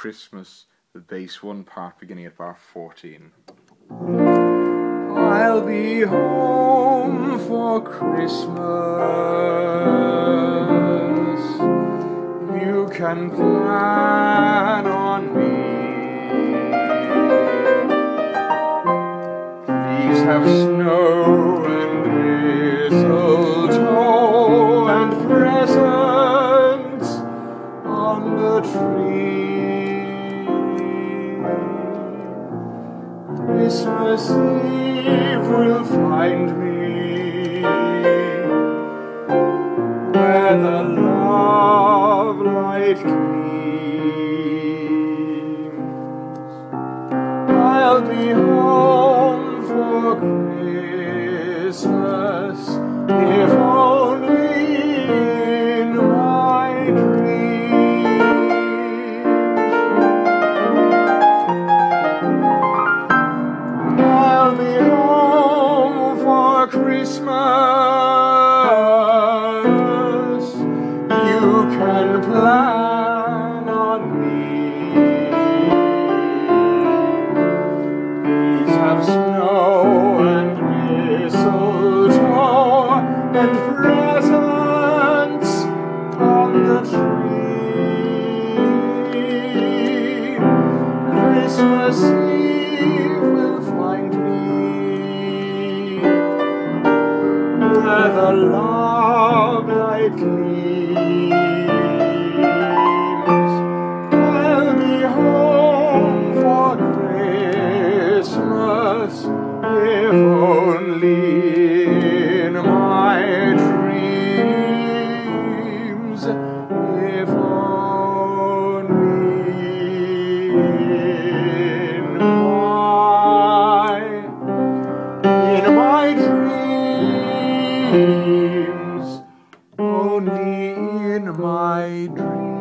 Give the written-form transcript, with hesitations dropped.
Christmas, the bass 1 part beginning at bar 14. I'll be home for Christmas. You can plan on me. Please have snow and mistletoe and presents on the tree. Christmas Eve will find me where the love light gleams. I'll be home for Christmas, if only in my dreams. I'll be home for Christmas. You can plan on me. Please have snow and mistletoe and presents on the tree. Christmas Eve will find me where the love light gleams. I'll be home for Christmas, if only in my dreams, if only in my dreams, only in my dreams.